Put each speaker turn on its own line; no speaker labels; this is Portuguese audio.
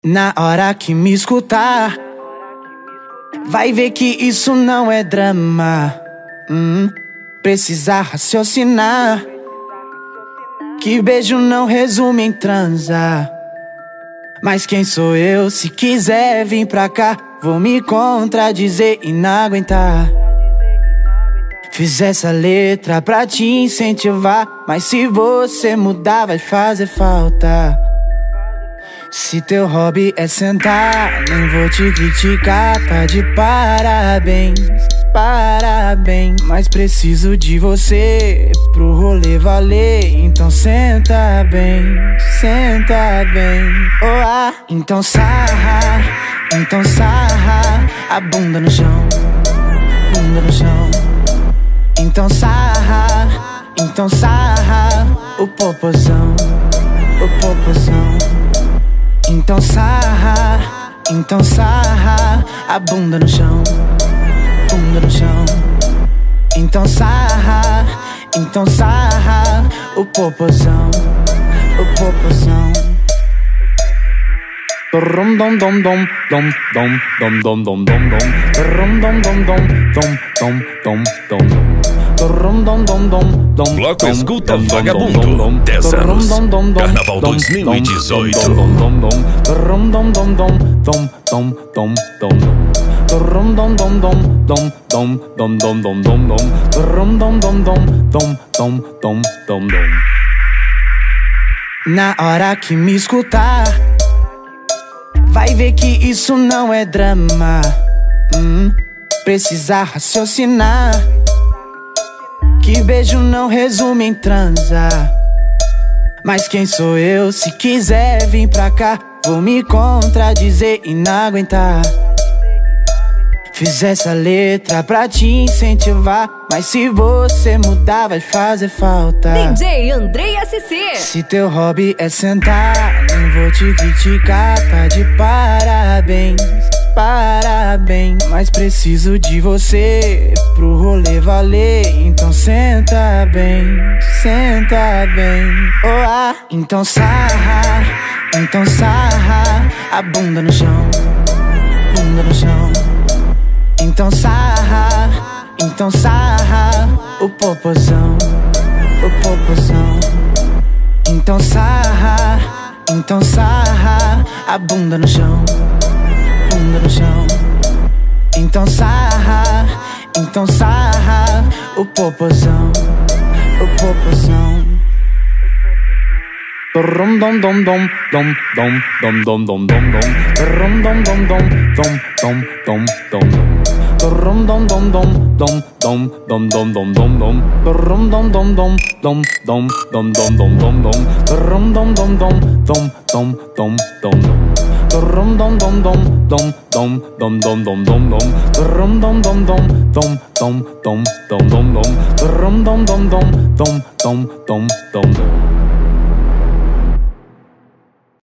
Na hora que me escutar, vai ver que isso não é drama. Precisa raciocinar, que beijo não resume em transar. Mas quem sou eu? Se quiser vir pra cá, vou me contradizer e não aguentar. Fiz essa letra pra te incentivar, mas se você mudar vai fazer falta. Se teu hobby é sentar, nem vou te criticar, tá de parabéns, parabéns. Mas preciso de você pro rolê valer, então senta bem, oh ah. Então sarra a bunda no chão, bunda no chão. Então sarra o popozão, o popozão. Então sarra a bunda no chão, bunda no chão. Então sarra o popozão, o popozão. Dom dom dom dom dom dom dom dom dom dom dom dom dom dom dom dom.
Bloco Escuta Vagabundo, 10 anos, Carnaval 2018.
Na hora que me escutar, vai ver que isso não é drama. Precisa raciocinar, que beijo não resume em transar. Mas quem sou eu? Se quiser vir pra cá, vou me contradizer e não aguentar. Fiz essa letra pra te incentivar, mas se você mudar vai fazer falta.
DJ Andrei SC.
Se teu hobby é sentar, nem vou te criticar, tá de parabéns, parabéns. Mas preciso de você pro rolê valer, então senta bem, oh ah. Então sarra a bunda no chão, bunda no chão. Então sarra o popozão, o popozão. Então sarra a bunda no chão, bunda no chão. Então sarra o popozão, o popozão. Dom dom dom dom dom dom dom dom dom dom dom dom dom dom dom dom dom. Dom dom dom dom dom dom dom dom dom dom dom. Dom dom dom dom dom dom dom dom dom dom dom. Dom dom dom dom dom dom dom dom dom. Dom dom dom dom dom dom dom dom dom dom dom. Dom dom dom dom dom dom dom dom dom dom. Dom dom dom dom dom dom dom dom dom.